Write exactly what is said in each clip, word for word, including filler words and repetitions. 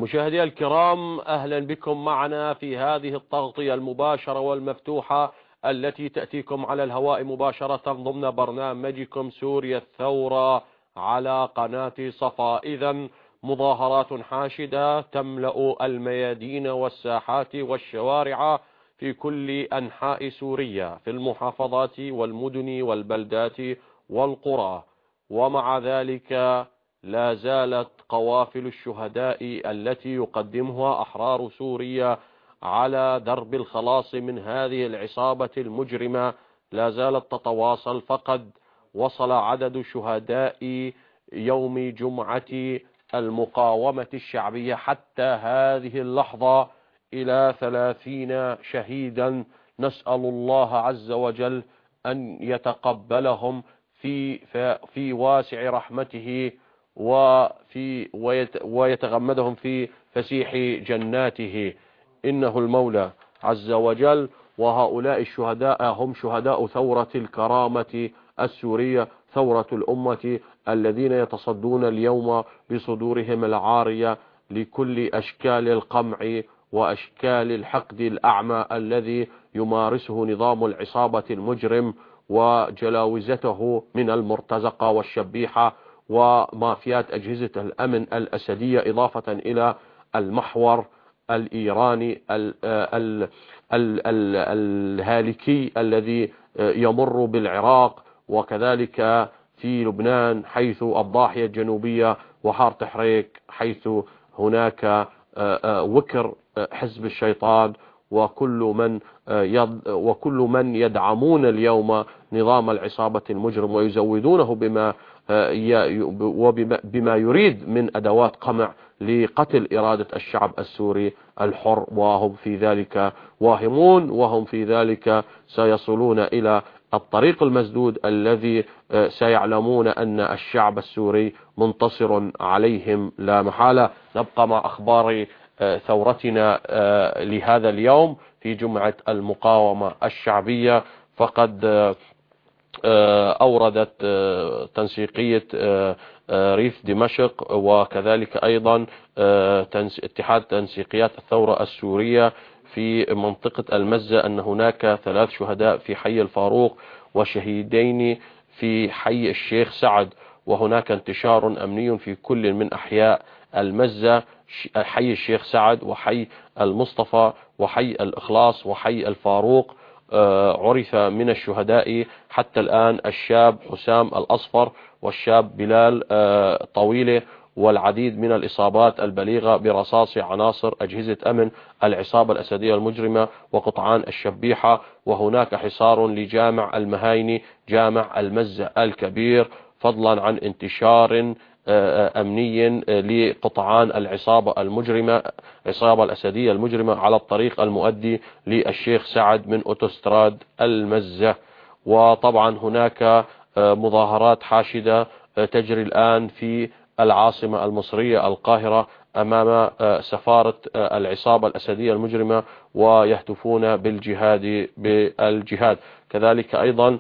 مشاهدي الكرام، أهلا بكم معنا في هذه التغطية المباشرة والمفتوحة التي تأتيكم على الهواء مباشرة ضمن برنامجكم سوريا الثورة على قناة صفا. إذن مظاهرات حاشدة تملأ الميادين والساحات والشوارع في كل أنحاء سوريا، في المحافظات والمدن والبلدات والقرى، ومع ذلك لا زالت قوافل الشهداء التي يقدمها أحرار سوريا على درب الخلاص من هذه العصابة المجرمة لا زالت تتواصل. فقد وصل عدد شهداء يوم جمعة المقاومة الشعبية حتى هذه اللحظة إلى ثلاثين شهيدا. نسأل الله عز وجل أن يتقبلهم في في واسع رحمته وفي ويتغمدهم في فسيح جناته، إنه المولى عز وجل. وهؤلاء الشهداء هم شهداء ثورة الكرامة السورية، ثورة الأمة، الذين يتصدون اليوم بصدورهم العارية لكل أشكال القمع وأشكال الحقد الأعمى الذي يمارسه نظام العصابة المجرم وجلاوزته من المرتزقة والشبيحة ومافيات أجهزة الأمن الأسدية، إضافة إلى المحور الإيراني ال ال ال ال الهالكي الذي يمر بالعراق، وكذلك في لبنان حيث الضاحية الجنوبية وحارة حريك حيث هناك وكر حزب الشيطان وكل من وكل من يدعمون اليوم نظام العصابة المجرم ويزودونه بما وبما يريد من أدوات قمع لقتل إرادة الشعب السوري الحر، وهم في ذلك واهمون، وهم في ذلك سيصلون إلى الطريق المسدود الذي سيعلمون أن الشعب السوري منتصر عليهم لا محالة. نبقى مع أخبار ثورتنا لهذا اليوم في جمعة المقاومة الشعبية. فقد أوردت تنسيقية ريف دمشق وكذلك أيضا اتحاد تنسيقيات الثورة السورية في منطقة المزة أن هناك ثلاث شهداء في حي الفاروق وشهيدين في حي الشيخ سعد، وهناك انتشار أمني في كل من أحياء المزة، حي الشيخ سعد وحي المصطفى وحي الإخلاص وحي الفاروق. عرف من الشهداء حتى الآن الشاب حسام الأصفر والشاب بلال طويلة، والعديد من الإصابات البليغة برصاص عناصر أجهزة أمن العصابة الأسدية المجرمة وقطعان الشبيحة. وهناك حصار لجامع المهايني جامع المزة الكبير، فضلا عن انتشار أمني لقطعان العصابة المجرمة عصابة الأسدية المجرمة على الطريق المؤدي للشيخ سعد من أوتوستراد المزة. وطبعا هناك مظاهرات حاشدة تجري الآن في العاصمة المصرية القاهرة أمام سفارة العصابة الأسدية المجرمة ويهتفون بالجهاد بالجهاد. كذلك أيضا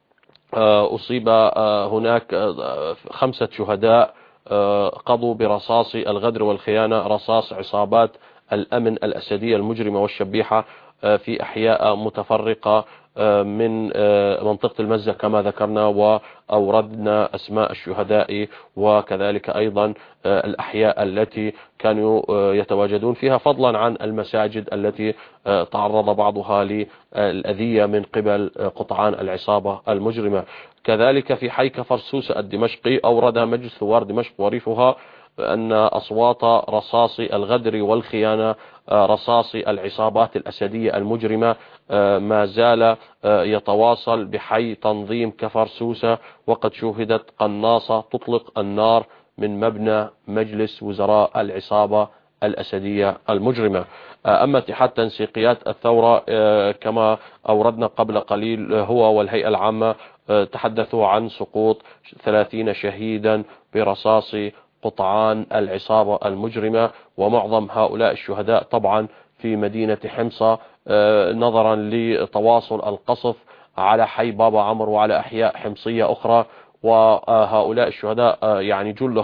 أصيب هناك خمسة شهداء قضوا برصاص الغدر والخيانة، رصاص عصابات الأمن الأسدية المجرمة والشبيحة في أحياء متفرقة من منطقة المزة كما ذكرنا، وأوردنا أسماء الشهداء وكذلك أيضا الأحياء التي كانوا يتواجدون فيها، فضلا عن المساجد التي تعرض بعضها للأذية من قبل قطعان العصابة المجرمة. كذلك في حي كفر سوسة الدمشقي أورد مجلس ثوار دمشق وريفها أن أصوات رصاص الغدر والخيانة رصاص العصابات الأسدية المجرمة ما زال يتواصل بحي تنظيم كفر سوسة، وقد شوهدت قناصة تطلق النار من مبنى مجلس وزراء العصابة الأسدية المجرمة. أما اتحاد تنسيقيات الثورة كما أوردنا قبل قليل هو والهيئة العامة تحدثوا عن سقوط ثلاثين شهيدا برصاص قطعان العصابة المجرمة، ومعظم هؤلاء الشهداء طبعا في مدينة حمصة نظرا لتواصل القصف على حي بابا عمرو وعلى أحياء حمصية أخرى. وهؤلاء الشهداء يعني جلهم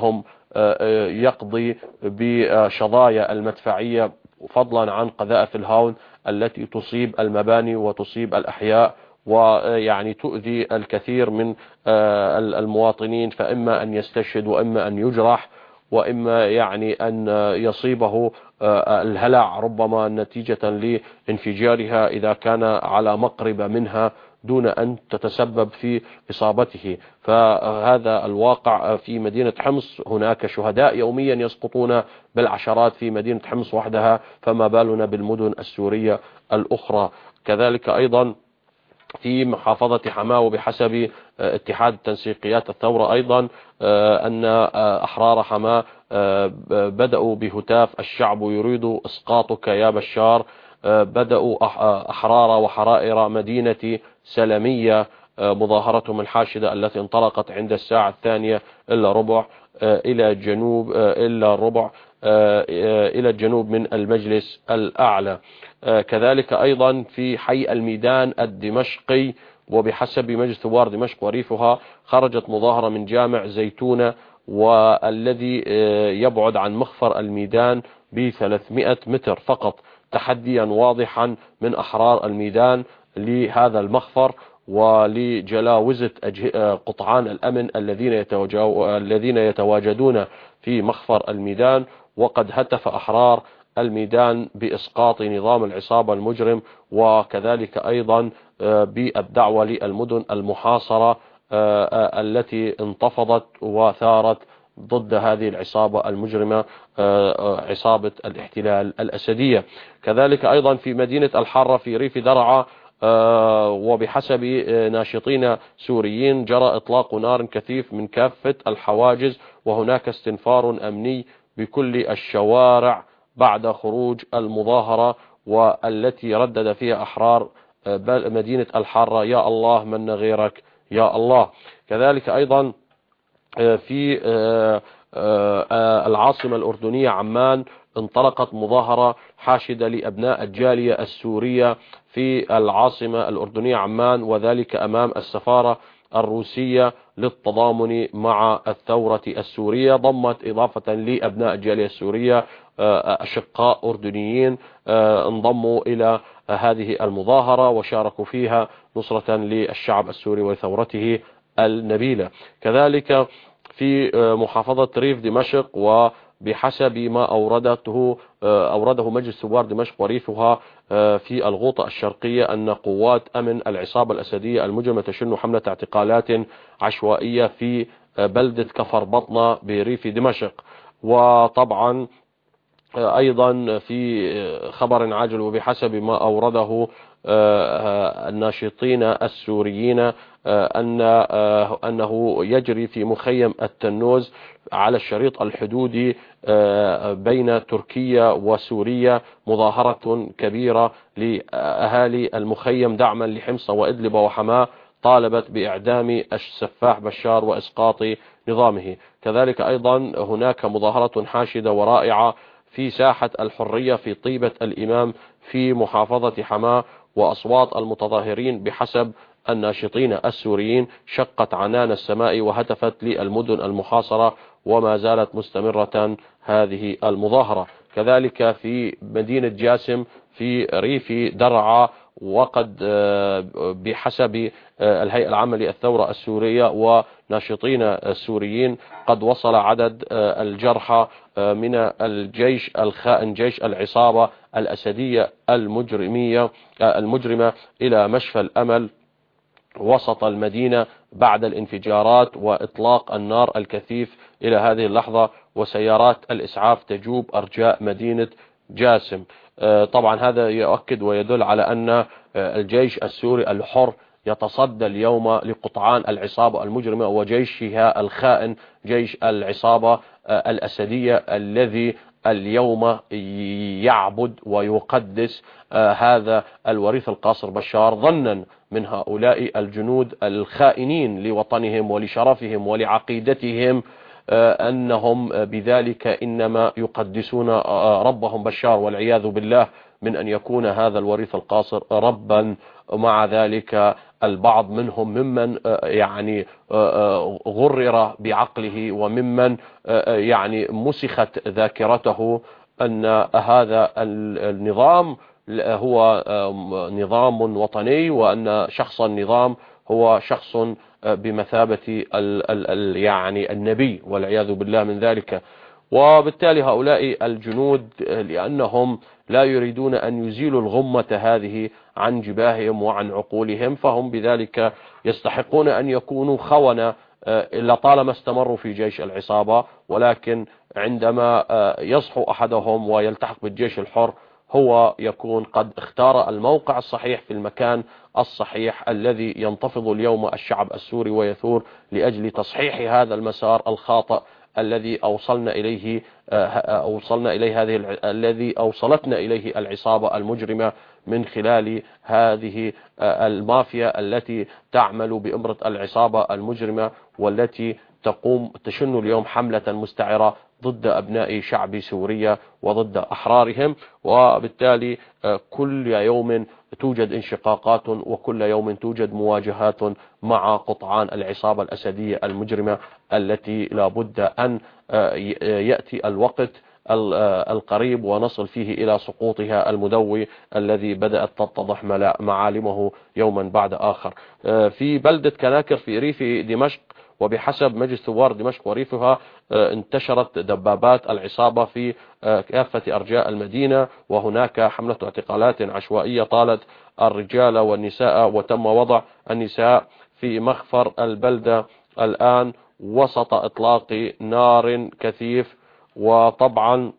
يقضي بشظايا المدفعية، فضلا عن قذائف الهاون التي تصيب المباني وتصيب الأحياء، ويعني تؤذي الكثير من المواطنين، فإما أن يستشهد وإما أن يجرح وإما يعني أن يصيبه الهلع ربما نتيجة لانفجارها إذا كان على مقربة منها دون أن تتسبب في إصابته. فهذا الواقع في مدينة حمص، هناك شهداء يوميا يسقطون بالعشرات في مدينة حمص وحدها، فما بالنا بالمدن السورية الأخرى. كذلك أيضا في محافظة حماة، وبحسب اتحاد تنسيقيات الثورة أيضا أن أحرار حماة بدأوا بهتاف الشعب يريد إسقاطك يا بشار. بدأوا أحرار وحرائر مدينة سلمية مظاهرتهم الحاشدة التي انطلقت عند الساعة الثانية إلا ربع إلى جنوب إلا ربع إلى الجنوب من المجلس الأعلى. كذلك أيضا في حي الميدان الدمشقي، وبحسب مجلس ثوار دمشق وريفها، خرجت مظاهرة من جامع زيتونة والذي يبعد عن مخفر الميدان بثلاثمائة متر فقط، تحديا واضحا من أحرار الميدان لهذا المخفر ولجلاوزة قطعان الأمن الذين الذين يتواجدون في مخفر الميدان. وقد هتف أحرار الميدان بإسقاط نظام العصابة المجرم، وكذلك أيضا بالدعوة للمدن المحاصرة التي انتفضت وثارت ضد هذه العصابة المجرمة، عصابة الاحتلال الأسدية. كذلك أيضا في مدينة الحارة في ريف درعا، وبحسب ناشطين سوريين جرى إطلاق نار كثيف من كافة الحواجز، وهناك استنفار أمني بكل الشوارع بعد خروج المظاهرة، والتي ردد فيها أحرار مدينة الحارة: يا الله من غيرك يا الله. كذلك أيضا في العاصمة الأردنية عمان انطلقت مظاهرة حاشدة لأبناء الجالية السورية في العاصمة الأردنية عمان، وذلك أمام السفارة الروسية للتضامن مع الثورة السورية. ضمت إضافة لأبناء الجالية السورية أشقاء أردنيين انضموا إلى هذه المظاهرة وشاركوا فيها نصرة للشعب السوري وثورته النبيلة. كذلك في محافظة ريف دمشق، وبحسب ما أوردته أورده مجلس ثوار دمشق وريفها في الغوطة الشرقية، أن قوات أمن العصابة الأسدية المجرمة تشن حملة اعتقالات عشوائية في بلدة كفر بطنة بريف دمشق. وطبعا أيضا في خبر عاجل، وبحسب ما أورده الناشطين السوريين، أن أنه يجري في مخيم التنوز على الشريط الحدودي بين تركيا وسوريا مظاهرة كبيرة لأهالي المخيم دعما لحمص وإدلب وحماة، طالبت بإعدام السفاح بشار وإسقاط نظامه. كذلك أيضا هناك مظاهرة حاشدة ورائعة في ساحة الحرية في طيبة الإمام في محافظة حماة، وأصوات المتظاهرين بحسب الناشطين السوريين شقت عنان السماء وهتفت للمدن المحاصرة، وما زالت مستمرة هذه المظاهرة. كذلك في مدينة جاسم في ريف درعا، وقد بحسب الهيئة العامة للثورة السورية وناشطين السوريين قد وصل عدد الجرحى من الجيش الخائن جيش العصابة الأسدية المجرمية المجرمة إلى مشفى الأمل وسط المدينة بعد الانفجارات وإطلاق النار الكثيف إلى هذه اللحظة، وسيارات الإسعاف تجوب أرجاء مدينة جاسم. طبعا هذا يؤكد ويدل على أن الجيش السوري الحر يتصدى اليوم لقطعان العصابة المجرمة وجيشها الخائن جيش العصابة الأسدية الذي اليوم يعبد ويقدس هذا الوريث القاصر بشار، ظنا من هؤلاء الجنود الخائنين لوطنهم ولشرفهم ولعقيدتهم أنهم بذلك إنما يقدسون ربهم بشار، والعياذ بالله من أن يكون هذا الوريث القاصر ربا، مع ذلك البعض منهم ممن يعني غرر بعقله وممن يعني مسخت ذاكرته أن هذا النظام هو نظام وطني، وأن شخص النظام هو شخص بمثابة ال ال يعني النبي والعياذ بالله من ذلك. وبالتالي هؤلاء الجنود لأنهم لا يريدون أن يزيلوا الغمة هذه عن جباههم وعن عقولهم، فهم بذلك يستحقون أن يكونوا خونة لطالما استمروا في جيش العصابة. ولكن عندما يصحو أحدهم ويلتحق بالجيش الحر هو يكون قد اختار الموقع الصحيح في المكان الصحيح الذي ينتفض اليوم الشعب السوري ويثور لأجل تصحيح هذا المسار الخاطئ الذي أوصلنا إليه أوصلنا إليه هذه الذي أوصلتنا إليه العصابة المجرمة من خلال هذه المافيا التي تعمل بإمرة العصابة المجرمة، والتي تقوم تشن اليوم حملة مستعرة ضد أبناء شعب سوريا وضد أحرارهم. وبالتالي كل يوم توجد انشقاقات، وكل يوم توجد مواجهات مع قطعان العصابة الأسدية المجرمة التي لا بد أن يأتي الوقت القريب ونصل فيه إلى سقوطها المدوي الذي بدأت تتضح معالمه يوما بعد آخر. في بلدة كناكر في ريف دمشق، وبحسب مجلس ثوار دمشق وريفها، انتشرت دبابات العصابة في كافة أرجاء المدينة، وهناك حملة اعتقالات عشوائية طالت الرجال والنساء، وتم وضع النساء في مخفر البلدة الآن وسط إطلاق نار كثيف. وطبعا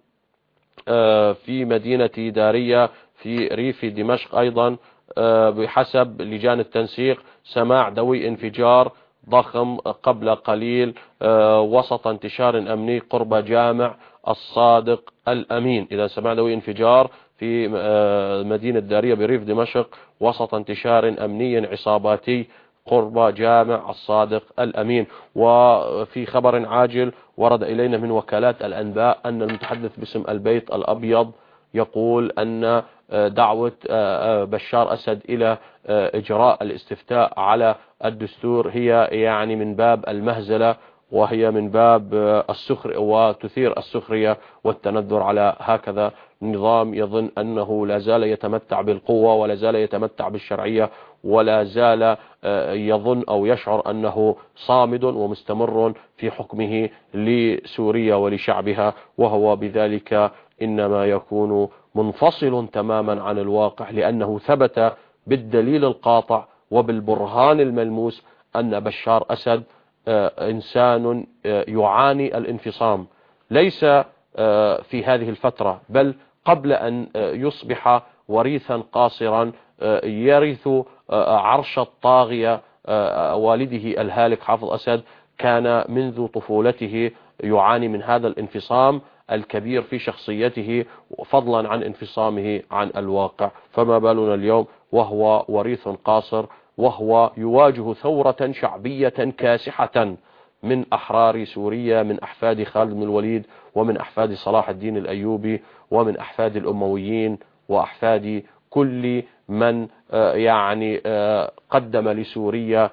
في مدينة دارية في ريف دمشق أيضا بحسب لجان التنسيق سماع دوي انفجار ضخم قبل قليل وسط انتشار أمني قرب جامع الصادق الأمين. إذا سمع دوي انفجار في مدينة دارية بريف دمشق وسط انتشار أمني عصاباتي قرب جامع الصادق الأمين. وفي خبر عاجل ورد إلينا من وكالات الأنباء أن المتحدث باسم البيت الأبيض يقول أن دعوة بشار أسد إلى إجراء الاستفتاء على الدستور هي يعني من باب المهزلة، وهي من باب السخر وتثير السخرية والتندر على هكذا نظام يظن أنه لا زال يتمتع بالقوة ولا زال يتمتع بالشرعية ولا زال يظن أو يشعر أنه صامد ومستمر في حكمه لسوريا ولشعبها، وهو بذلك إنما يكون منفصل تماما عن الواقع، لأنه ثبت بالدليل القاطع وبالبرهان الملموس أن بشار أسد إنسان يعاني الانفصام، ليس في هذه الفترة بل قبل أن يصبح وريثا قاصرا يرث عرش الطاغية والده الهالك حافظ أسد. كان منذ طفولته يعاني من هذا الانفصام الكبير في شخصيته فضلا عن انفصامه عن الواقع، فما بالنا اليوم وهو وريث قاصر، وهو يواجه ثورة شعبية كاسحة من أحرار سوريا، من أحفاد خالد بن الوليد ومن أحفاد صلاح الدين الأيوبي ومن أحفاد الأمويين وأحفاد كل من يعني قدم لسوريا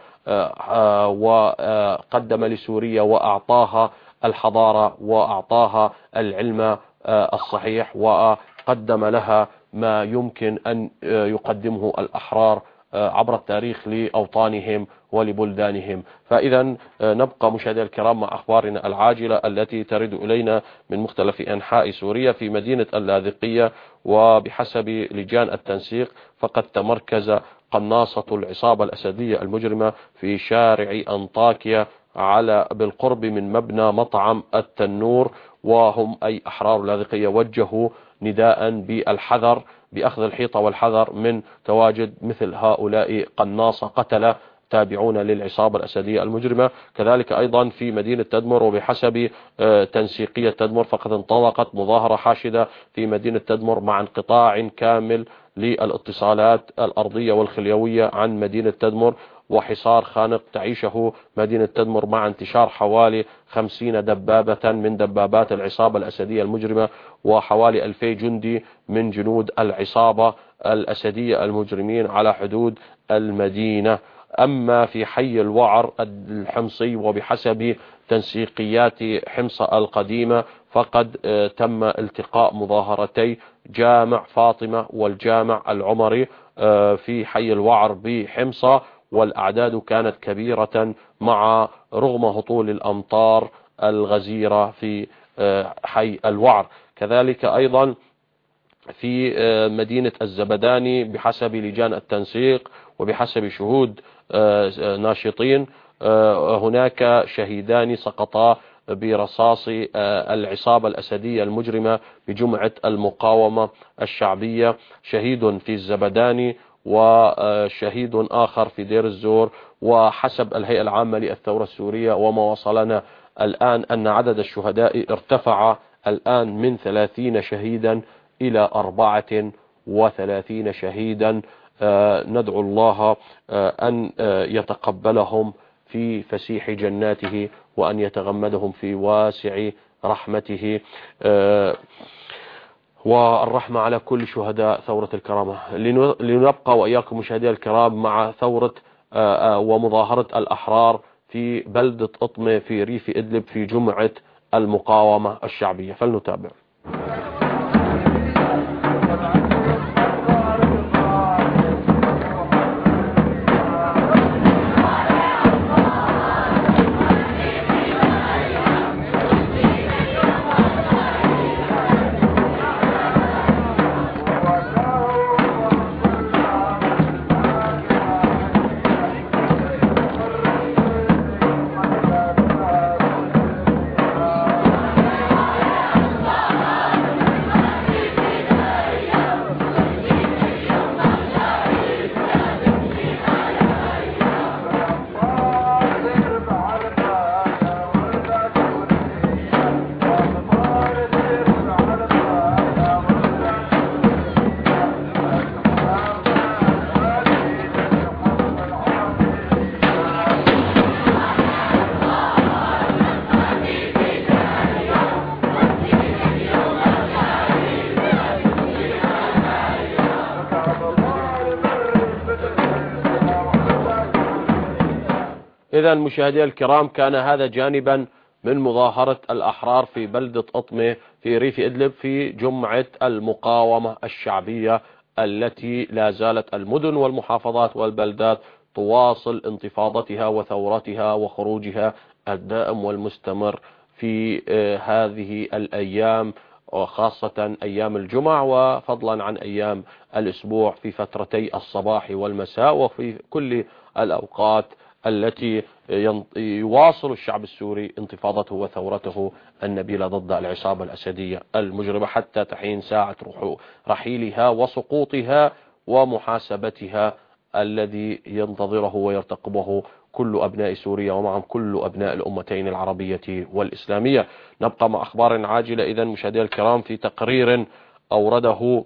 وقدم لسوريا وأعطاها الحضارة وأعطاها العلم الصحيح وقدم لها ما يمكن أن يقدمه الأحرار عبر التاريخ لأوطانهم ولبلدانهم. فإذا نبقى مشاهدينا الكرام مع أخبارنا العاجلة التي ترد إلينا من مختلف أنحاء سوريا. في مدينة اللاذقية وبحسب لجان التنسيق فقد تمركز قناصة العصابة الأسدية المجرمة في شارع أنطاكيا على بالقرب من مبنى مطعم التنور، وهم أي أحرار اللاذقية وجهوا نداء بالحذر بأخذ الحيطة والحذر من تواجد مثل هؤلاء قناصة قتلة تابعون للعصابة الأسدية المجرمة. كذلك أيضا في مدينة تدمر وبحسب تنسيقية تدمر فقد انطلقت مظاهرة حاشدة في مدينة تدمر مع انقطاع كامل للاتصالات الأرضية والخليوية عن مدينة تدمر، وحصار خانق تعيشه مدينة تدمر مع انتشار حوالي خمسين دبابة من دبابات العصابة الأسدية المجرمة وحوالي ألفي جندي من جنود العصابة الأسدية المجرمين على حدود المدينة. أما في حي الوعر الحمصي وبحسب تنسيقيات حمص القديمة فقد تم التقاء مظاهرتي جامع فاطمة والجامع العمري في حي الوعر بحمصة، والأعداد كانت كبيرة مع رغم هطول الأمطار الغزيرة في حي الوعر. كذلك أيضا في مدينة الزبداني بحسب لجان التنسيق وبحسب شهود ناشطين هناك شهيدان سقطا برصاص العصابة الأسدية المجرمة بجمعة المقاومة الشعبية، شهيد في الزبداني وشهيد آخر في دير الزور. وحسب الهيئة العامة للثورة السورية وما وصلنا الآن أن عدد الشهداء ارتفع الآن من ثلاثين شهيدا إلى أربعة وثلاثين شهيدا. ندعو الله أن يتقبلهم في فسيح جناته وأن يتغمدهم في واسع رحمته، والرحمة على كل شهداء ثورة الكرامة. لنبقى وإياكم مشاهدي الكرام مع ثورة ومظاهرة الأحرار في بلدة أطمة في ريف إدلب في جمعة المقاومة الشعبية، فلنتابع. إذا مشاهدي الكرام كان هذا جانبا من مظاهرة الأحرار في بلدة أطمة في ريف إدلب في جمعة المقاومة الشعبية التي لا زالت المدن والمحافظات والبلدات تواصل انتفاضتها وثورتها وخروجها الدائم والمستمر في هذه الأيام، وخاصة أيام الجمعة وفضلا عن أيام الأسبوع في فترتي الصباح والمساء وفي كل الأوقات التي يواصل الشعب السوري انتفاضته وثورته النبيلة ضد العصابة الأسدية المجرمة حتى تحين ساعة رحيلها وسقوطها ومحاسبتها الذي ينتظره ويرتقبه كل أبناء سوريا ومعهم كل أبناء الأمتين العربية والإسلامية. نبقى مع أخبار عاجلة إذن مشاهدينا الكرام في تقرير أورده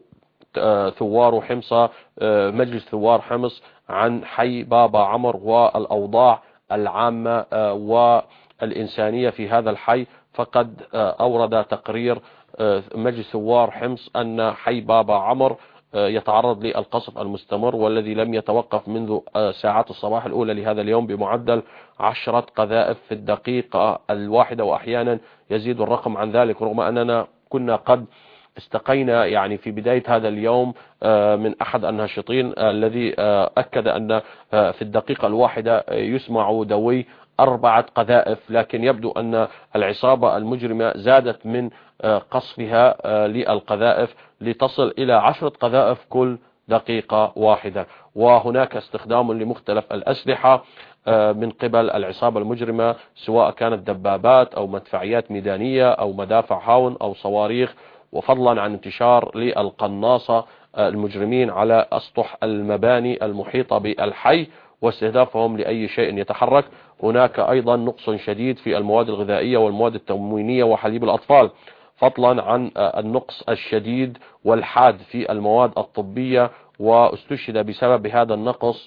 ثوار حمص مجلس ثوار حمص عن حي بابا عمر والأوضاع العامة والإنسانية في هذا الحي. فقد أورد تقرير مجلس ثوار حمص أن حي بابا عمر يتعرض للقصف المستمر والذي لم يتوقف منذ ساعات الصباح الأولى لهذا اليوم بمعدل عشرة قذائف في الدقيقة الواحدة، وأحيانا يزيد الرقم عن ذلك، رغم أننا كنا قد استقينا يعني في بداية هذا اليوم من أحد الناشطين الذي أكد أن في الدقيقة الواحدة يسمع دوي أربعة قذائف، لكن يبدو أن العصابة المجرمة زادت من قصفها للقذائف لتصل إلى عشرة قذائف كل دقيقة واحدة. وهناك استخدام لمختلف الأسلحة من قبل العصابة المجرمة، سواء كانت دبابات أو مدفعيات ميدانية أو مدافع هاون أو صواريخ، وفضلا عن انتشار للقناصة المجرمين على أسطح المباني المحيطة بالحي واستهدافهم لأي شيء يتحرك. هناك أيضا نقص شديد في المواد الغذائية والمواد التموينية وحليب الأطفال، فضلا عن النقص الشديد والحاد في المواد الطبية، واستشهد بسبب هذا النقص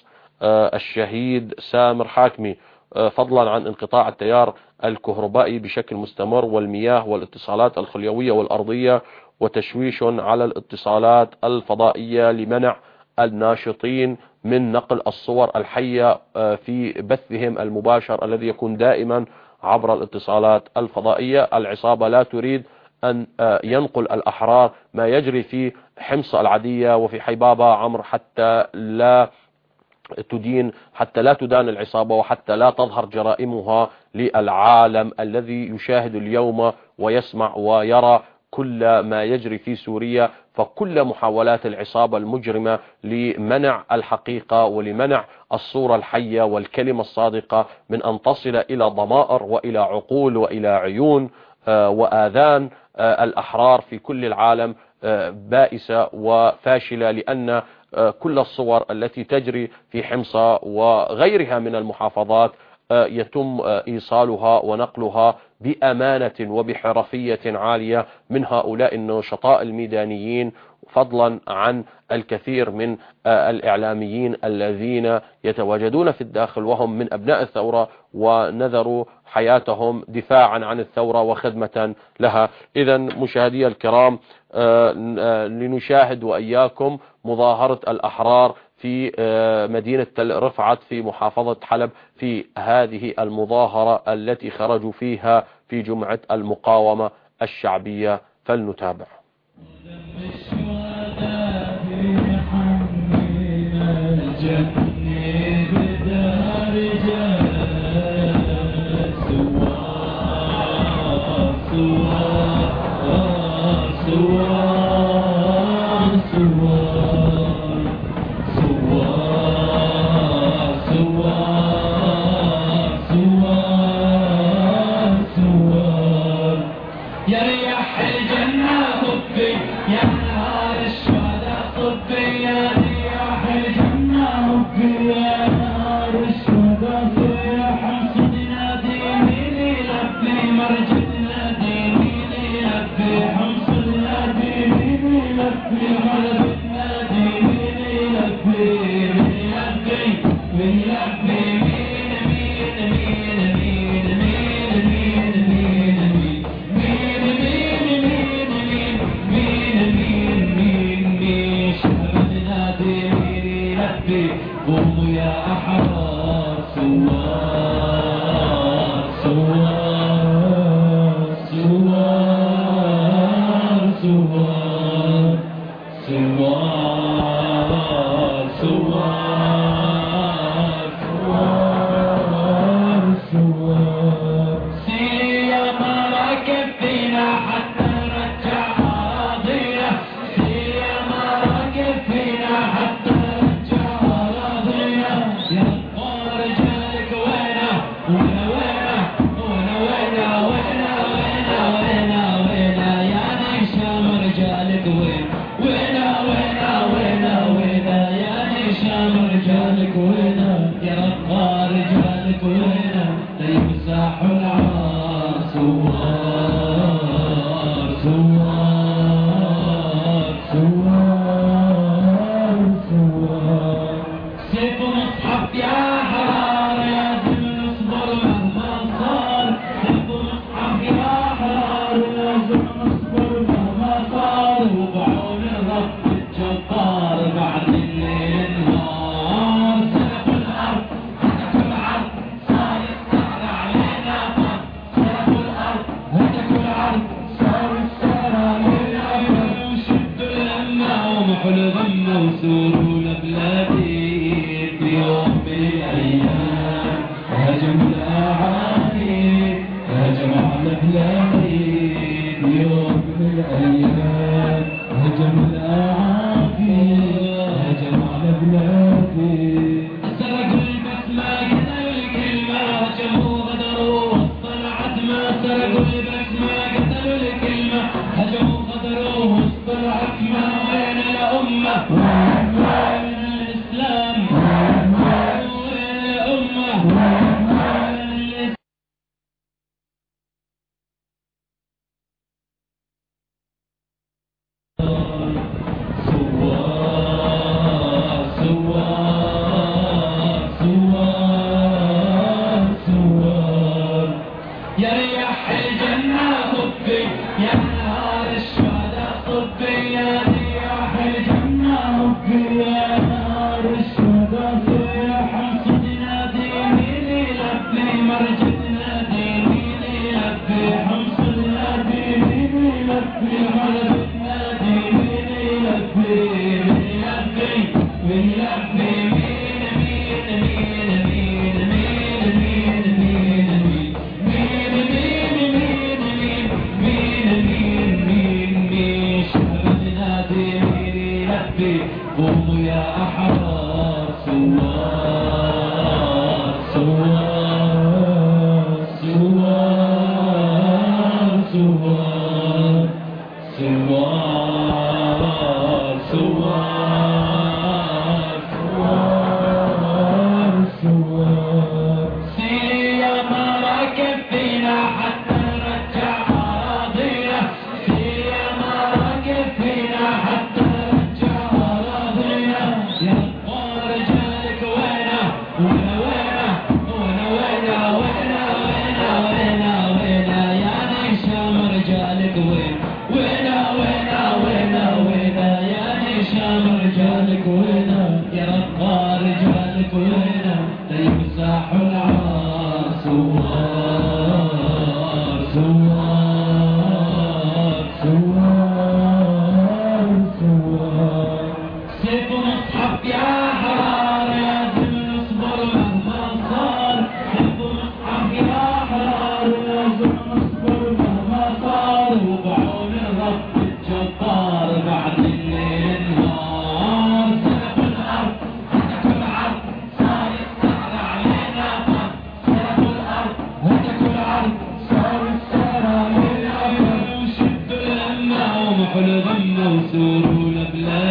الشهيد سامر حاكمي، فضلا عن انقطاع التيار الكهربائي بشكل مستمر والمياه والاتصالات الخليوية والأرضية، وتشويش على الاتصالات الفضائية لمنع الناشطين من نقل الصور الحية في بثهم المباشر الذي يكون دائما عبر الاتصالات الفضائية. العصابة لا تريد أن ينقل الأحرار ما يجري في حمص العدية وفي حيبابة عمر حتى لا تدين حتى لا تدان العصابة وحتى لا تظهر جرائمها للعالم الذي يشاهد اليوم ويسمع ويرى كل ما يجري في سوريا. فكل محاولات العصابة المجرمة لمنع الحقيقة ولمنع الصورة الحية والكلمة الصادقة من أن تصل إلى ضمائر وإلى عقول وإلى عيون وآذان الأحرار في كل العالم بائسة وفاشلة، لأن كل الصور التي تجري في حمصة وغيرها من المحافظات يتم إيصالها ونقلها بأمانة وبحرفية عالية من هؤلاء النشطاء الميدانيين، فضلا عن الكثير من الإعلاميين الذين يتواجدون في الداخل وهم من أبناء الثورة ونذروا حياتهم دفاعا عن الثورة وخدمة لها. إذا مشاهدي الكرام، لنشاهد وإياكم مظاهرة الأحرار في مدينة تل رفعت في محافظة حلب في هذه المظاهرة التي خرجوا فيها في جمعة المقاومة الشعبية. فلنتابع. يا الغم وسرور بلا